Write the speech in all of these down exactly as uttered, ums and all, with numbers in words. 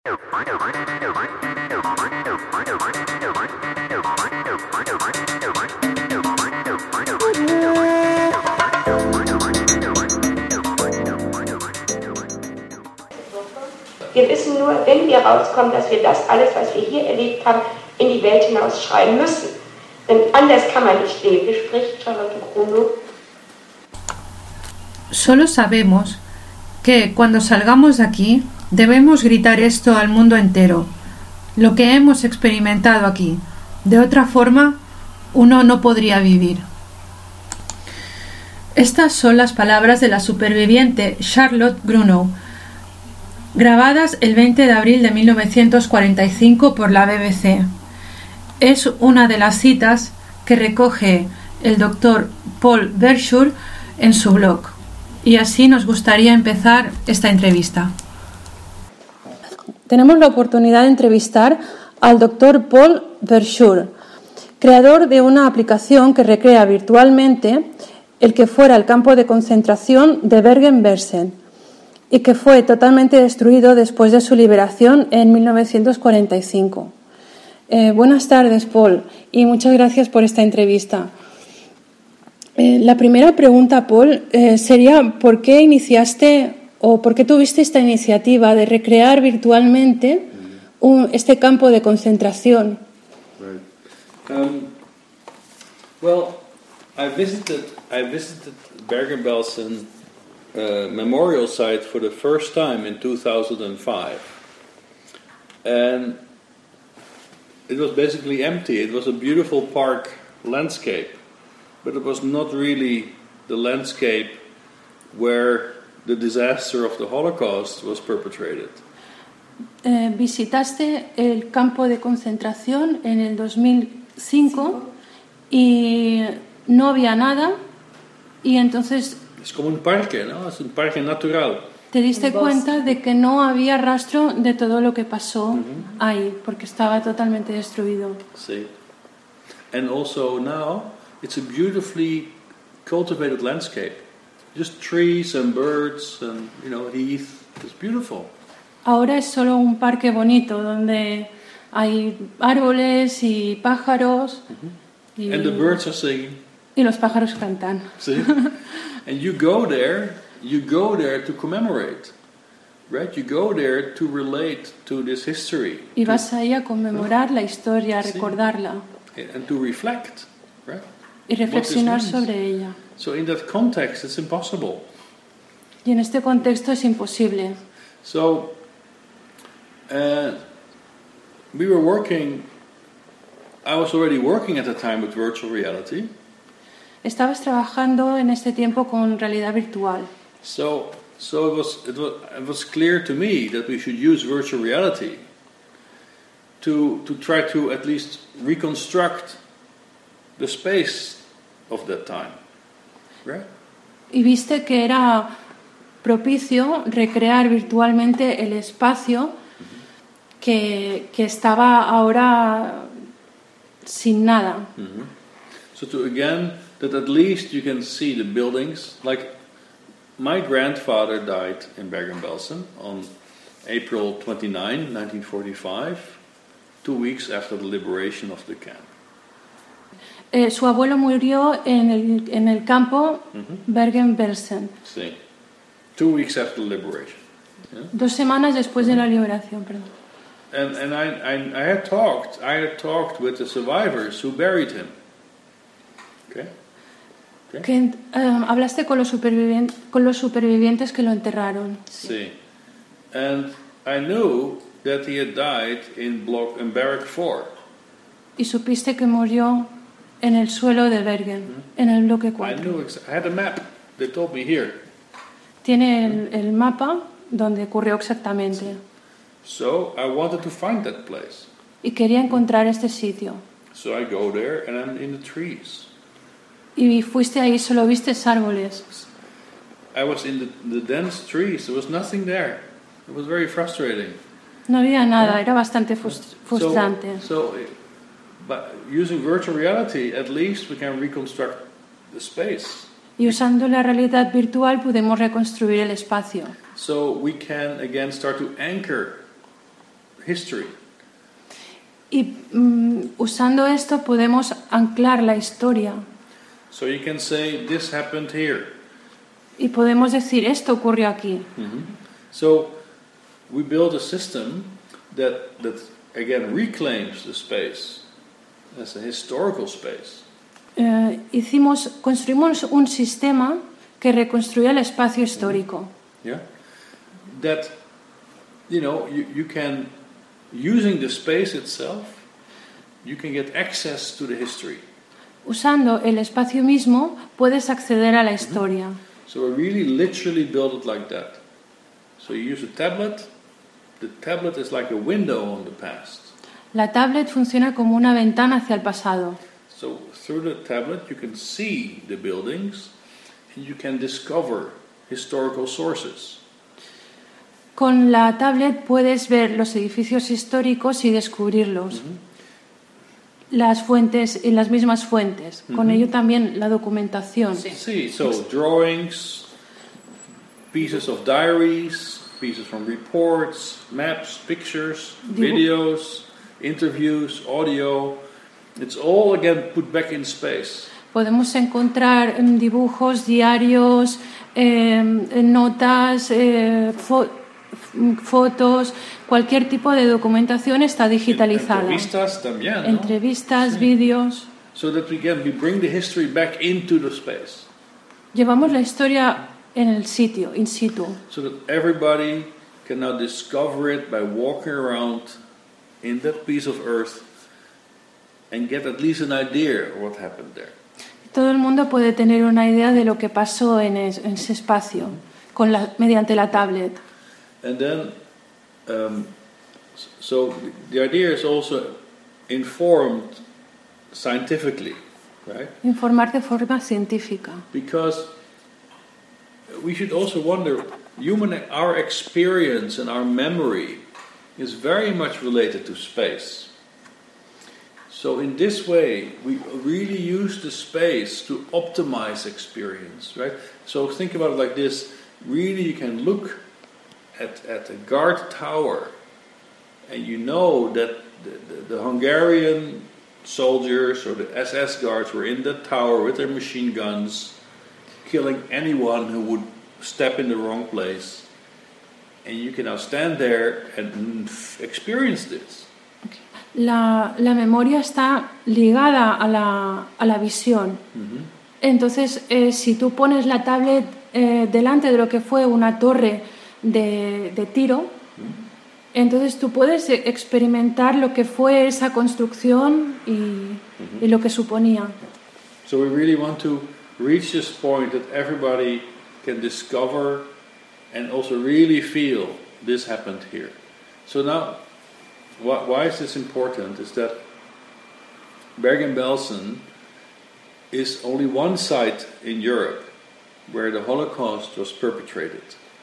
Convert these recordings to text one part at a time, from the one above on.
Wir wissen nur, wenn wir rauskommen, dass wir das alles, was wir hier erlebt haben, in die Welt hinaus schreiben müssen. Denn anders kann man nicht leben, spricht Charlotte Bruno. Solo sabemos que cuando salgamos de aquí debemos gritar esto al mundo entero, lo que hemos experimentado aquí. De otra forma, uno no podría vivir. Estas son las palabras de la superviviente Charlotte Bruno, grabadas el veinte de abril de mil novecientos cuarenta y cinco por la B B C. Es una de las citas que recoge el doctor Paul Verschoor en su blog. Y así nos gustaría empezar esta entrevista. Tenemos la oportunidad de entrevistar al doctor Paul Verschoor, creador de una aplicación que recrea virtualmente el que fuera el campo de concentración de Bergen-Belsen y que fue totalmente destruido después de su liberación en mil novecientos cuarenta y cinco. Eh, buenas tardes, Paul, y muchas gracias por esta entrevista. Eh, la primera pregunta, Paul, eh, sería ¿por qué iniciaste o por qué tuviste esta iniciativa de recrear virtualmente un, este campo de concentración? Right. Um, well, I visited I visited Bergen-Belsen uh, memorial site for the first time in two thousand five, and it was basically empty. It was a beautiful park landscape, but it was not really the landscape where the disaster of the Holocaust was perpetrated. Eh, visitaste el campo de concentración en el dos mil cinco y no había nada, y entonces Es como un parque, ¿no? Es un parque natural. te diste cuenta de que no había rastro de todo lo que pasó uh-huh. ahí, porque estaba totalmente destruido. Sí. And also now it's a beautifully cultivated landscape. Just trees and birds and, you know, heath. It's beautiful. Ahora es solo un parque bonito donde hay árboles y pájaros. Uh-huh. y, and the birds are singing. Y los pájaros cantan. See? And you go there, you go there to commemorate. Right? You go there to relate to this history. Y vas ahí a conmemorar la historia, a Sí. recordarla. And to reflect, right? Y reflexionar What this means. sobre ella. So in that context, it's impossible. Y en este contexto es imposible. So uh, we were working. I was already working at the time with virtual reality. Estabas trabajando en este tiempo con realidad virtual. So so it was it was it was clear to me that we should use virtual reality to to try to at least reconstruct the space of that time. Right? Y viste que era propicio recrear virtualmente el espacio mm-hmm. que, que estaba ahora sin nada. Mm-hmm. So to again, that at least you can see the buildings. Like my grandfather died in Bergen-Belsen on April twenty-ninth, nineteen forty-five, two weeks after the liberation of the camp. Eh, su abuelo murió en el, en el campo mm-hmm. Bergen-Belsen. Sí. Two weeks after the liberation. Yeah? Dos semanas después de la liberación, perdón. And and I, I I had talked I had talked with the survivors who buried him. Okay. Okay. Que um, hablaste con los supervivientes con los supervivientes que lo enterraron. Sí. sí. And I knew that he had died in block in barrack four. Y supiste que murió en el suelo de Bergen, mm-hmm. en el bloque cuatro. I knew ex- I had a map. They told me here. Tiene el, el mapa donde ocurrió exactamente. So I wanted to find that place. Y quería encontrar este sitio. So I go there and I'm in the trees. Y fuiste ahí, solo viste árboles. I was in the, the dense trees. There was nothing there. It was very frustrating. No había nada, era bastante frustrante. So, so by using virtual reality, at least we can reconstruct the space. Y usando la realidad virtual podemos reconstruir el espacio. So we can again start to anchor history. Y mm, usando esto podemos anclar la historia. So you can say, this happened here. Y podemos decir, esto ocurrió aquí. Mm-hmm. So we build a system that, that, again, reclaims the space as a historical space. Eh, hicimos, construimos un sistema que reconstruye el espacio histórico. Yeah, that, you know, you, you can, using the space itself, you can get access to the history. Usando el espacio mismo puedes acceder a la historia. Mm-hmm. So we really literally build it like that. So you use a tablet. The tablet is like a window on the past. La tablet funciona como una ventana hacia el pasado. So through the tablet you can see the buildings and you can discover historical sources. Con la tablet puedes ver los edificios históricos y descubrirlos. Mm-hmm. Las fuentes y las mismas fuentes. Mm-hmm. Con ello también la documentación. Sí, sí, so drawings, pieces of diaries, pieces from reports, maps, pictures, Dibu- videos, interviews, audio. It's all again put back in space. Podemos encontrar dibujos, diarios, eh, notas, eh, fo- fotos, cualquier tipo de documentación está digitalizada. Entrevistas también, ¿no? Entrevistas, sí. Vídeos. So that we can we bring the history back into the space. Llevamos la historia en el sitio, in situ. So that everybody can now discover it by walking around in that piece of earth and get at least an idea of what happened there. Todo el mundo puede tener una idea de lo que pasó en, es, en ese espacio con la, mediante la tablet. And then, um, so the idea is also informed scientifically, right? Informar de forma científica. Because we should also wonder, human, our experience and our memory is very much related to space. So in this way, we really use the space to optimize experience, right? So think about it like this. Really, you can look at, at a guard tower and you know that the, the, the Hungarian soldiers or the S S guards were in that tower with their machine guns, killing anyone who would step in the wrong place. And you can now stand there and experience this. La, la memoria está ligada a la, a la visión. Uh-huh. Entonces, eh, si tú pones la tablet eh, delante de lo que fue una torre de, de tiro, uh-huh. entonces tú puedes experimentar lo que fue esa construcción y, uh-huh. y lo que suponía. So we really want to reach this point that everybody can discover and also really feel this happened here. So now, why is this important is that Bergen-Belsen is only one site in Europe where the Holocaust was perpetrated.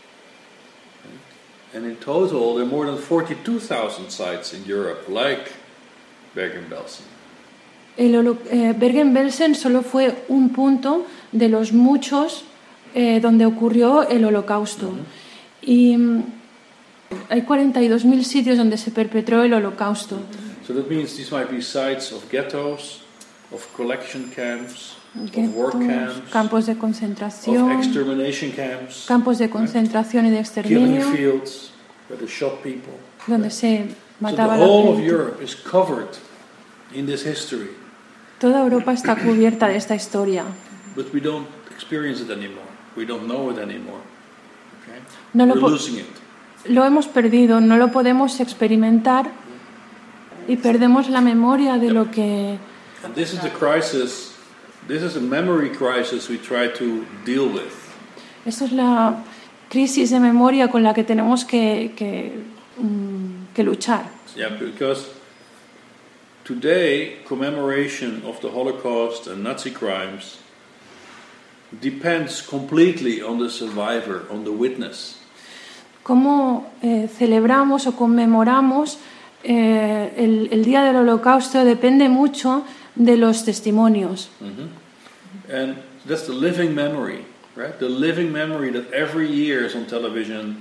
And in total, there are more than forty-two thousand sites in Europe like Bergen-Belsen. El holo- eh, Bergen-Belsen solo fue un punto de los muchos eh, donde ocurrió el Holocausto. Uh-huh. Y hay cuarenta y dos mil sitios donde se perpetró el Holocausto. So that means these might be sites of ghettos, of collection camps, Ghettos, of work camps, campos de concentración, of extermination camps, campos de concentración right? y de exterminio, killing fields where they shot people. Donde right? se mataba so the whole la of gente. Europe is covered in this history. Toda Europa está cubierta de esta historia. But we don't experience it anymore. We don't know it anymore. Okay? No lo We're po- losing it. Lo hemos perdido, no lo podemos experimentar y perdemos la memoria de lo que... And this is the crisis, this is a memory crisis we try to deal with. Esta es la crisis de memoria con la que tenemos que, que, um, que luchar. Yeah, because today commemoration of the Holocaust and Nazi crimes depends completely on the survivor, on the witness. Cómo eh, celebramos o conmemoramos eh, el, el Día del Holocausto depende mucho de los testimonios. Mm-hmm. And that's the living memory, right? The living memory that every year is on television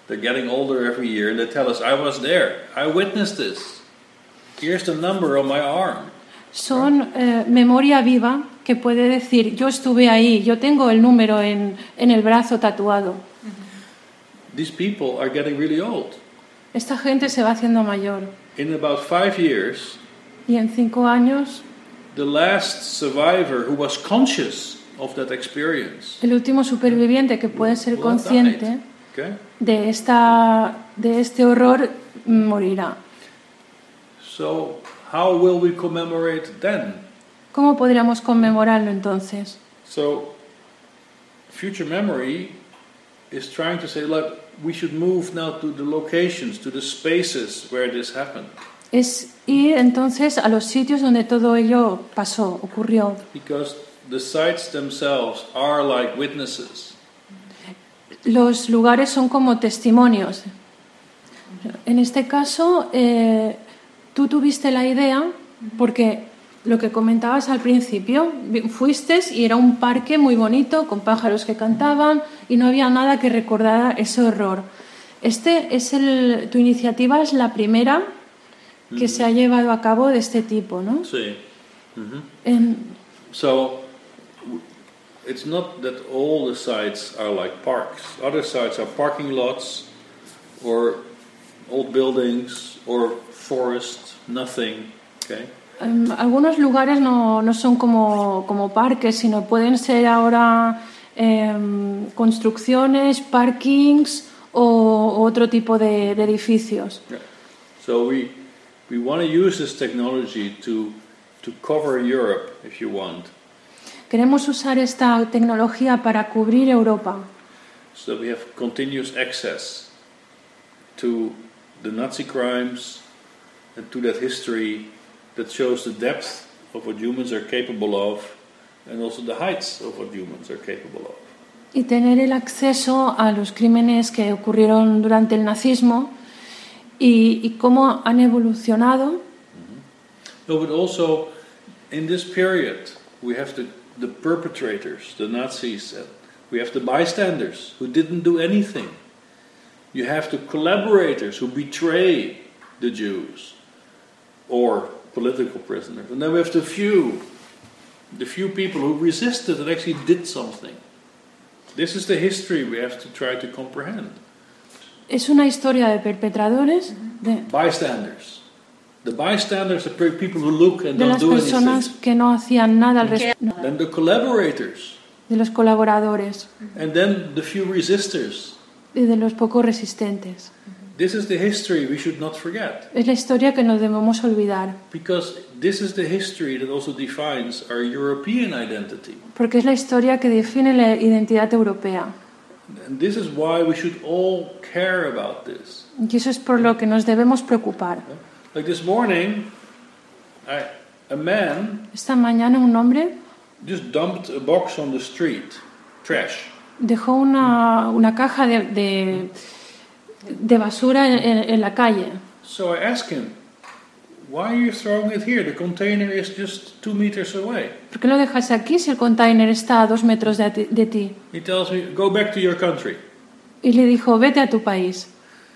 They're getting older every year, and they tell us, I was there, I witnessed this. Here's the number on my arm. Son eh, memoria viva que puede decir, yo estuve ahí, yo tengo el número en, en el brazo tatuado. These people are getting really old. Esta gente se va haciendo mayor. In about five years, Y en cinco años, the last survivor who was conscious of that experience, el último superviviente que puede ser will have consciente died. Okay? de, esta, de este horror morirá. So, how will we commemorate then? ¿Cómo podríamos conmemorarlo entonces? So, future memory is trying to say, look, we should move now to the locations, to the spaces where this happened. Es ir entonces a los sitios donde todo ello pasó, ocurrió. Because the sites themselves are like witnesses. Los lugares son como testimonios. En este caso, eh, tú tuviste la idea porque lo que comentabas al principio, fuiste y era un parque muy bonito con pájaros que cantaban y no había nada que recordara ese horror. Este es el, tu iniciativa es la primera que mm-hmm. se ha llevado a cabo de este tipo, ¿no? Sí. Mm-hmm. En, so it's not that all the sites are like parks. Other sites are parking lots or old buildings or forest, nothing, okay? Um, algunos lugares no, no son como, como parques, sino pueden ser ahora eh, construcciones, parkings o, o otro tipo de, de edificios. Yeah. So we we want to use this technology to to cover Europe, if you want. Queremos usar esta tecnología para cubrir Europa. So we have continuous access to the Nazi crimes and to that history that shows the depth of what humans are capable of and also the heights of what humans are capable of. Y tener el acceso a los crímenes que ocurrieron durante el nazismo y, y cómo han evolucionado. Mm-hmm. No, but also in this period we have the, the perpetrators, the Nazis, uh, we have the bystanders who didn't do anything. You have the collaborators who betray the Jews or political prisoners. And then we have the few, the few people who resisted and actually did something. This is the history we have to try to comprehend. Es una historia de perpetradores, de, bystanders. The bystanders are people who look and de don't las do personas anything. que no hacían nada al respecto. Then the collaborators. De los colaboradores. And then the few resistors. Y de los pocos resistentes. This is the history we should not forget. Es la historia que no debemos olvidar. Because this is the history that also defines our European identity. Porque es la historia que define la identidad europea. And this is why we should all care about this. Y eso es por lo que nos debemos preocupar. Like this morning, I, a man Esta mañana un hombre just dumped a box on the street, trash. Dejó una, una caja de, de, de basura en, en la calle. So I asked him, why are you throwing it here? The container is just two meters away. ¿Por qué lo dejas aquí si el container está a dos metros de, ti, de ti? He tells me, go back to your country. Y le dijo, vete a tu país.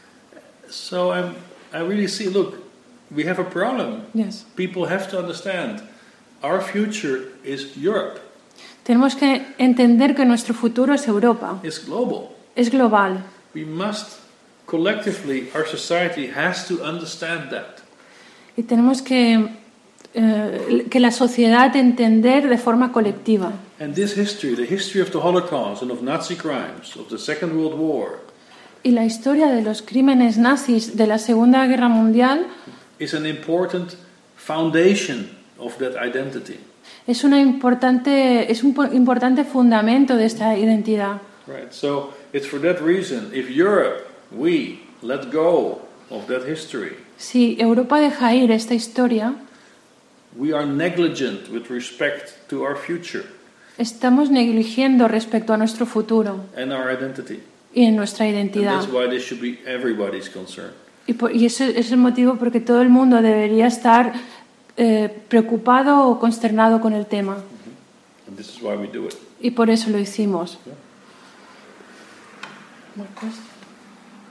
So I'm, I really see, look, we have a problem. Yes. People have to understand, our future is Europe. Tenemos que entender que nuestro futuro es Europa. It's global. Es global. We must, collectively, our society has to understand that. Y tenemos que, eh, que la sociedad entender de forma colectiva. And this history, the history of the Holocaust and of Nazi crimes, of the Second World War, y la historia de los crímenes nazis de la Segunda Guerra Mundial is an important foundation of that identity. Es una importante es un importante fundamento de esta identidad. Right. So it's for that reason, if Europe, we let go of that history, Si Europa deja ir esta historia, we are negligent with respect to our future estamos negligiendo respecto a nuestro futuro and our identity. y en nuestra And identidad. that's why this should be everybody's concern. Y, por, y ese es el motivo por que todo el mundo debería estar eh, preocupado o consternado con el tema. Mm-hmm. And this is why we do it. Y por eso lo hicimos. Yeah. More questions?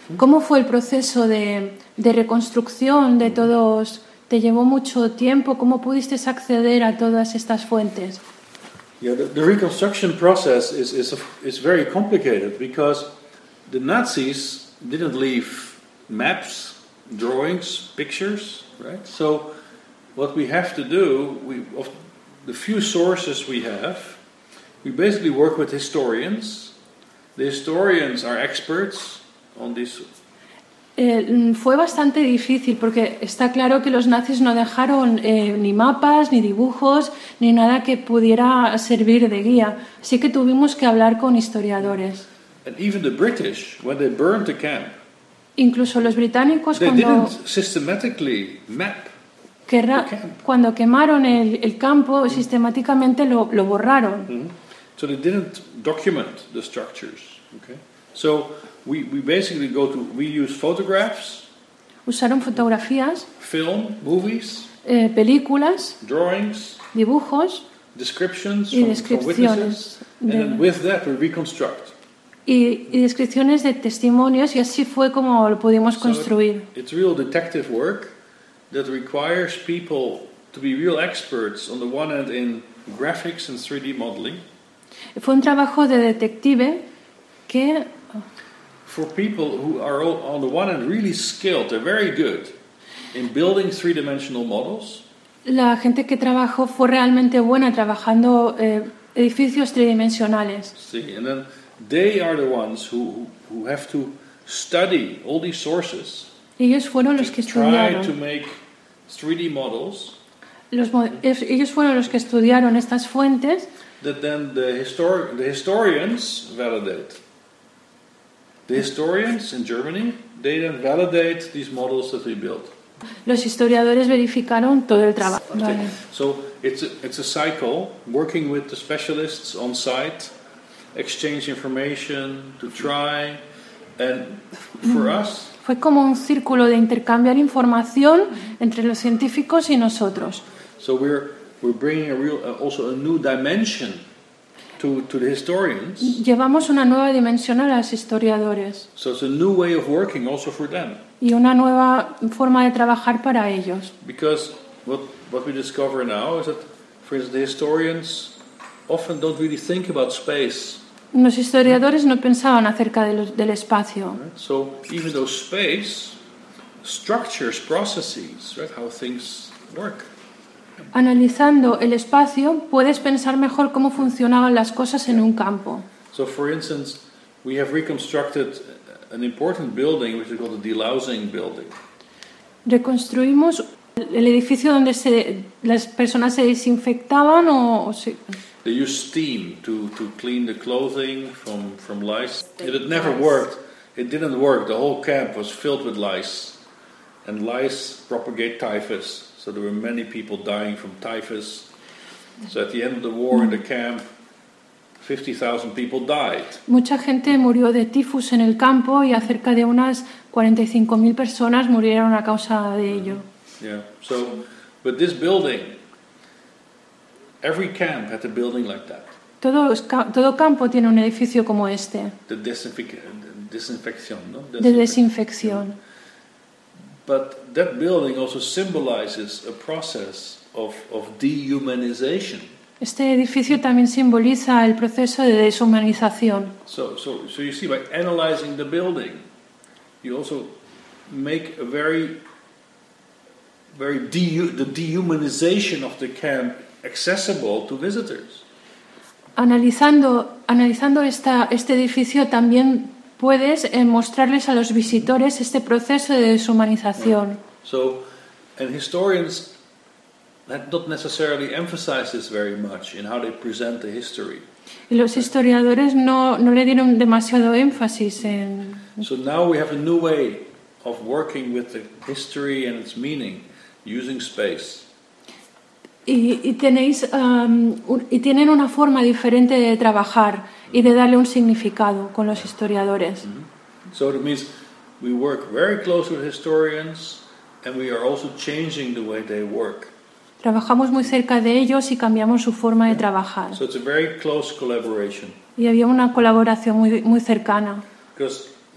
¿Cómo fue el proceso de, de reconstrucción de todos? ¿Te llevó mucho tiempo? ¿Cómo pudiste acceder a todas estas fuentes? Yeah, the, the reconstruction process is, is, is very complicated because the Nazis didn't leave maps, drawings, pictures, right? So what we have to do, we, of the few sources we have, we basically work with historians. The historians are experts on this. Eh, fue bastante difícil porque está claro que los nazis no dejaron eh, ni mapas, ni dibujos, ni nada que pudiera servir de guía. Así que tuvimos que hablar con historiadores. And even the British, when they burned the camp, incluso los británicos they cuando, didn't systematically map querra, the camp. cuando quemaron el, el campo, mm. sistemáticamente lo, lo borraron. Mm-hmm. So they didn't document the structures. Okay? So we, we basically go to, we use photographs, usaron fotografías, film, movies, eh, películas, drawings, dibujos descriptions y from, descripciones from witnesses, de, and then with that we reconstruct. Y, y descripciones de testimonios y así fue como lo pudimos so construir. It, it's real detective work that requires people to be real experts on the one hand in graphics and three D modeling. Fue un trabajo de detective que for people who are on the one hand really skilled, they're very good in building three-dimensional models. La gente que trabajó fue realmente buena trabajando eh, edificios tridimensionales. See, and then they are the ones who, who have to study all these sources. Ellos fueron los que estudiaron. Try to make three D models. Los, ellos fueron los que estudiaron estas fuentes. That then the, histor- the historians validate. The historians in Germany, they then validate these models that we built. Los historiadores verificaron todo el trabajo. Okay. Vale. So it's a, it's a cycle, working with the specialists on site, exchange information to try, and for us. Fue como un círculo de intercambiar información entre los científicos y nosotros. So we're we're bringing a real, uh, also a new dimension to to the historians. Llevamos una nueva dimensión a los historiadores. So it's a new way of working also for them. Y una nueva forma de trabajar para ellos. Because what what we discover now is that, for instance, the historians often don't really think about space. Los historiadores no pensaban acerca de los, del espacio. Right? So even though space structures processes, right, how things work. Analizando el espacio, puedes pensar mejor cómo funcionaban las cosas en un campo. So, for instance, we have reconstructed an important building, which is called the delousing building. Reconstruimos el edificio donde se, las personas se desinfectaban o, o se... They use steam to, to clean the clothing from, from lice. It had never worked. It didn't work. The whole camp was filled with lice. And lice propagate typhus. So there were many people dying from typhus. So at the end of the war in the camp, fifty thousand people died. Mucha gente murió de tifus en el campo y cerca de unas cuarenta y cinco mil personas murieron a causa de ello. Yeah. So, but this building, every camp had a building like that. Todo, todo campo tiene un edificio como este. The desinfic- disinfección, no? De desinfección. But that building also symbolizes a process of, of dehumanization. Este edificio también simboliza el proceso de deshumanización. So, so, so you see, by analyzing the building, you also make a very, very de- the dehumanization of the camp accessible to visitors. Analizando, analizando esta, este edificio también puedes eh, mostrarles a los visitores este proceso de deshumanización. So, and historians don't necessarily emphasize this very much in how they present the history. Y los historiadores no, no le dieron demasiado énfasis en... So now we have a new way of working with the history and its meaning, using space. Y, y, tenéis, um, un, y tienen una forma diferente de trabajar y de darle un significado con los historiadores. Mm-hmm. So it means we work very close with historians and we are also changing the way they work. Trabajamos muy cerca de ellos y cambiamos su forma de trabajar. So it's a very close collaboration. Y había una colaboración muy, muy cercana. Because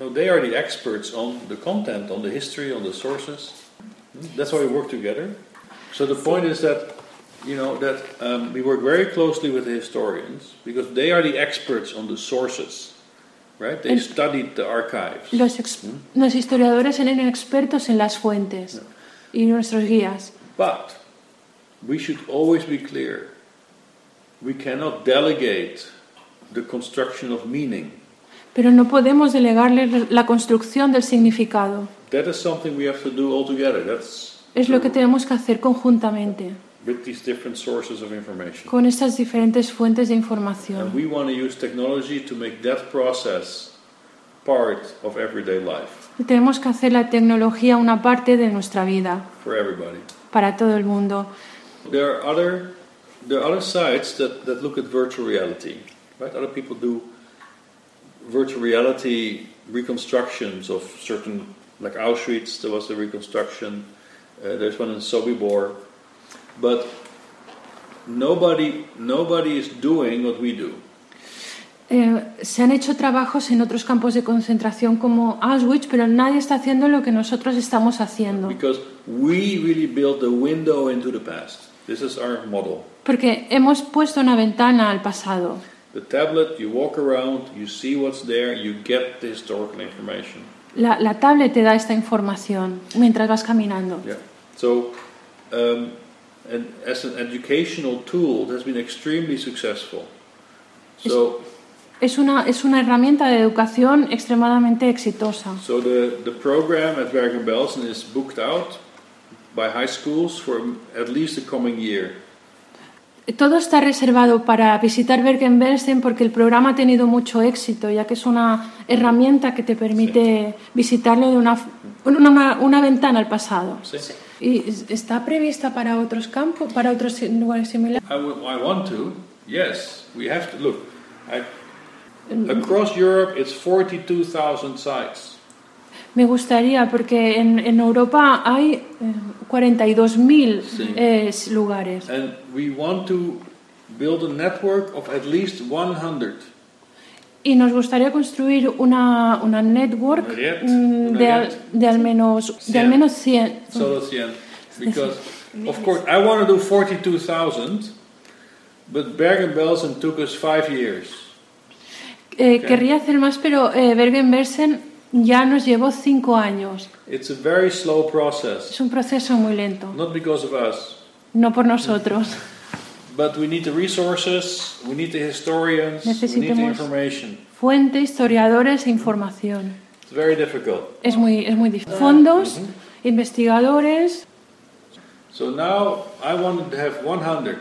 No, they are the experts on the content, on the history, on the sources. That's why we work together. So the point is that, you know, that um, we work very closely with the historians because they are the experts on the sources, right? They El, studied the archives. Los, ex, ¿Mm? los historiadores eran expertos en las fuentes, yeah. Y nuestros guías. But we should always be clear. We cannot delegate the construction of meaning. Pero no podemos delegarle la construcción del significado. That is something we have to do all together. That's es lo que tenemos que hacer conjuntamente. With these different sources of information. Con estas diferentes fuentes de información. And we want to use technology to make that process part of everyday life. Y tenemos que hacer la tecnología una parte de nuestra vida. For everybody. Para todo el mundo. There are other there are other sites that, that look at virtual reality, right? Other people do virtual reality reconstructions of certain, like Auschwitz, there was a reconstruction. Uh, there's one in Sobibor, but nobody nobody is doing what we do. Eh, se han hecho trabajos en otros campos de concentración como Auschwitz, pero nadie está haciendo lo que nosotros estamos haciendo. Because we really built the window into the past. This is our model. Porque hemos puesto una ventana al pasado. The tablet, you walk around, you see what's there, you get the historical information. La, la tablet te da esta información mientras vas caminando. Yeah. So, um, and as an educational tool, it has been extremely successful. So. Es una, es una herramienta de educación extremadamente exitosa. So the, the program at Bergen-Belsen is booked out by high schools for at least the coming year. Todo está reservado para visitar Bergen-Belsen porque el programa ha tenido mucho éxito, ya que es una herramienta que te permite sí. visitarlo de una, una, una ventana al pasado. Sí. ¿Y está prevista para otros campos, para otros lugares similares? I, w- I want to, yes. We have to. Look, I, across Europe it's forty-two thousand sites. Me gustaría, porque en, en Europa hay eh, cuarenta y dos mil sí. eh, lugares. And we want to build a network of at least one hundred. Y nos gustaría construir una, una network una red, mm, una de, red. al, de, al menos, de al menos cien. Solo cien. Because, of course, I want to do forty-two thousand, but Bergen-Belsen took us five years. Eh, okay. Querría hacer más, pero eh, Bergen-Belsen ya nos llevó cinco años. It's a very slow process. Es un proceso muy lento. Not because of us. No por nosotros. But we need the resources, we need the historians, we need the information. Fuente, historiadores e información. It's very difficult. Es muy, es muy difícil. Fondos, mm-hmm. investigadores. So now I wanted to have one hundred.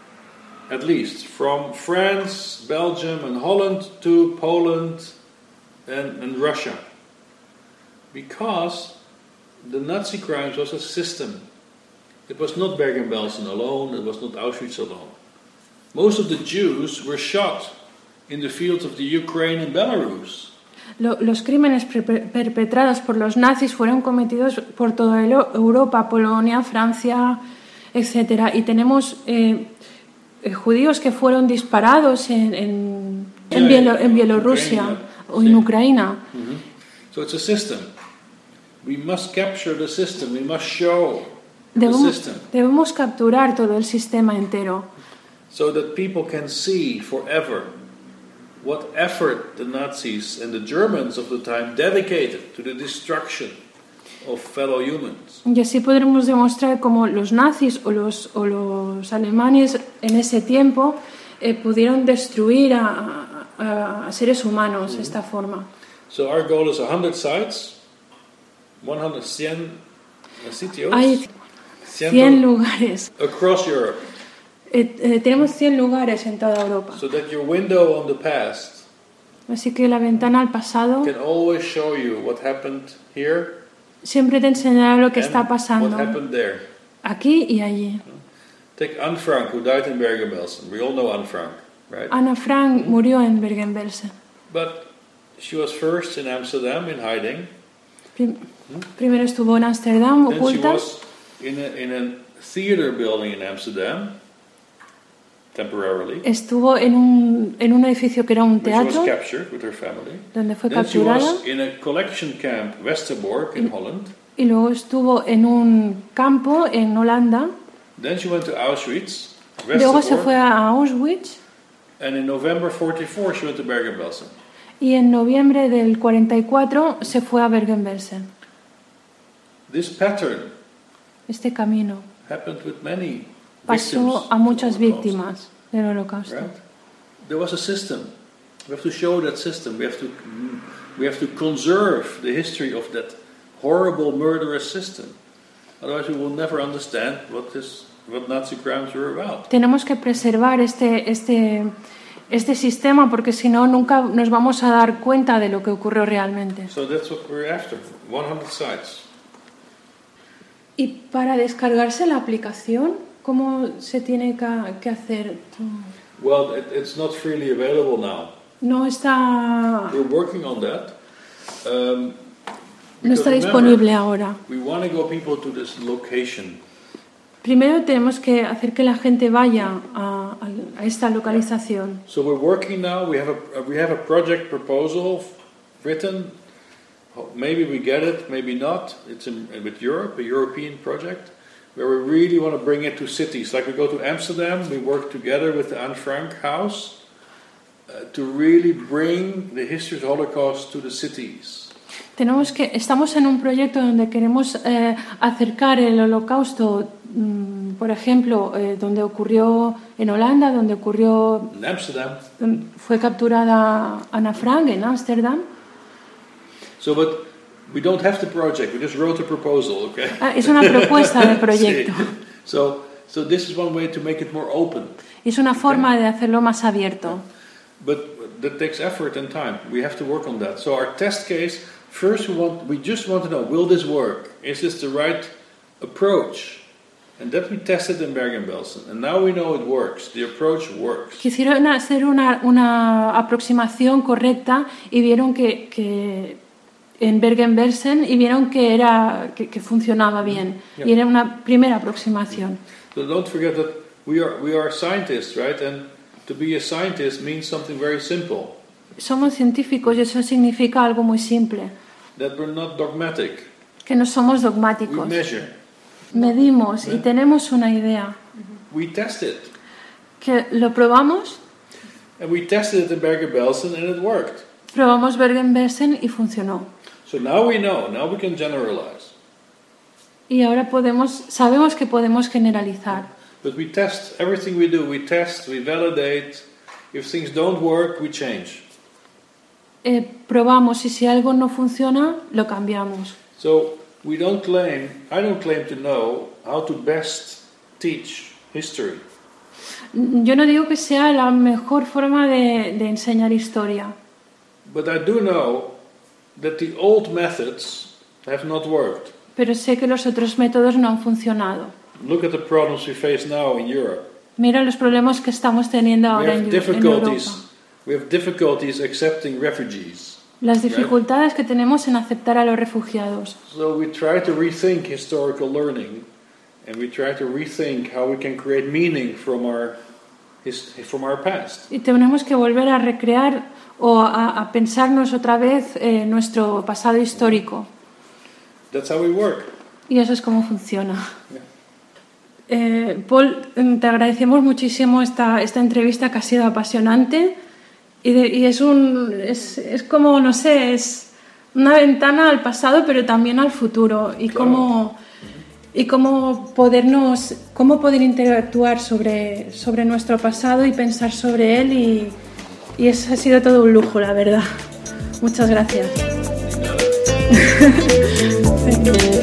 At least, from France, Belgium and Holland to Poland and, and Russia. Because the Nazi crimes was a system. It was not Bergen-Belsen alone, it was not Auschwitz alone. Most of the Jews were shot in the fields of the Ukraine and Belarus. Lo, los crímenes pre- perpetrados por los nazis fueron cometidos por toda Europa, Polonia, Francia, etcétera. Y tenemos... Eh, judíos que fueron disparados en, en, en, Bielo, en Bielorrusia Ucrania. o en sí. Ucrania. Mm-hmm. So it's a system. We must capture the system. We must show debemos, the system. Debemos capturar todo el sistema entero. So that people can see forever what effort the Nazis and the Germans of the time dedicated to the destruction of fellow humans. Y así podremos demostrar cómo los nazis o los, o los alemanes en ese tiempo eh, pudieron destruir a, a, a seres humanos de mm-hmm. esta forma. So our goal is one hundred sites, one hundred, cien sitios, hay cien lugares across Europe. Eh, eh, tenemos cien lugares en toda Europa. So that your window on the past Así que la ventana al pasado can always show you what happened here. Siempre te enseñará lo que está pasando there. aquí y allí. Take Anne Frank, who died in Bergen-Belsen. We all know Anne Frank, right? Anne Frank mm-hmm. murió en Bergen-Belsen. But she was first in Amsterdam in hiding. Prim- hmm? Primero estuvo en Amsterdam oculta. Then she was in a, in a theater building in Amsterdam. temporarily. Estuvo en un, en un edificio que era un teatro, Which was captured with her family. donde fue Then she capturada. was in a collection camp, Westerbork, in Holland. Y luego estuvo en un campo en Holanda. Then she went to Auschwitz, Luego se Westerbork, fue a Auschwitz. and in November forty-four she went to Bergen-Belsen. Y en noviembre del cuarenta y cuatro se fue a Bergen-Belsen. This pattern Este camino happened with many pasó victims a muchas of the Holocaust, víctimas del Holocausto. right? There was a system. We have to show that system. We have to, we have to conserve the history of that horrible murderous system. Otherwise, we will never understand what this, what Nazi crimes were about. Tenemos que preservar este, este, este sistema porque si no nunca nos vamos a dar cuenta de lo que ocurrió realmente. So that's what we're after. one hundred sites. Y para descargarse la aplicación, ¿cómo se tiene que, que hacer? Well, it, it's not freely available now. No está, We're working on that. Um, no está because disponible remember, ahora. we want to go people to this location. Primero tenemos que hacer que la gente vaya a, a esta localización. So we're working now. We have a we have a project proposal written. Maybe we get it, maybe not. It's in, with Europe, a European project, where we really want to bring it to cities. Like we go to Amsterdam, we work together with the Anne Frank House uh, to really bring the history of the Holocaust to the cities. Tenemos que, estamos en un proyecto donde queremos eh, acercar el Holocausto, mmm, por ejemplo, eh, donde ocurrió en Holanda, donde ocurrió, In Amsterdam. fue capturada Anne Frank en Ámsterdam. So, but we don't have the project. We just wrote a proposal, okay? Ah, es una propuesta de proyecto. so, so this is one way to make it more open. Es una forma de hacerlo más abierto. But that takes effort and time. We have to work on that. So our test case, first we want, we just want to know, will this work? Is this the right approach? And that we tested in Bergen-Belsen. And now we know it works. The approach works. Quisieron hacer una, una aproximación correcta y vieron que, que en Bergen-Belsen y vieron que era que, que funcionaba bien. Yeah. Y era una primera aproximación. So don't forget that we are we are scientists, right? And to be a scientist means something very simple. Somos científicos y eso significa algo muy simple, That we're not dogmatic. que no somos We dogmáticos. measure. Medimos y tenemos una idea, We test it. que lo probamos, And we tested it in Bergen-Belsen and it worked. probamos Bergen-Belsen y funcionó. So now we know. Now we can generalize. Y ahora podemos, sabemos que podemos generalizar. But we test everything we do. We test, we validate. If things don't work, we change. Eh, probamos y si algo no funciona, lo cambiamos. So we don't claim, I don't claim to know how to best teach history. Yo no digo que sea la mejor forma de, de enseñar historia, But I do know that the old methods have not worked. pero sé que los otros métodos no han funcionado. Look at the problems we face now in Europe. Mira los problemas que estamos teniendo We ahora have en, en Europa. difficulties. We have difficulties accepting refugees. Las dificultades que tenemos en aceptar a los refugiados. So we try to rethink historical learning, and we try to rethink how we can create meaning from our his, from our past. Y tenemos que volver a recrear o a, a pensarnos otra vez eh, nuestro pasado histórico. That's how we work. Y eso es como funciona. Yeah. Eh, Paul, te agradecemos muchísimo esta, esta entrevista que ha sido apasionante y, de, y es, un, es, es como, no sé, es una ventana al pasado pero también al futuro y Claro. cómo, y cómo, podernos, cómo poder interactuar sobre, sobre nuestro pasado y pensar sobre él y, y eso ha sido todo un lujo, la verdad. Muchas gracias.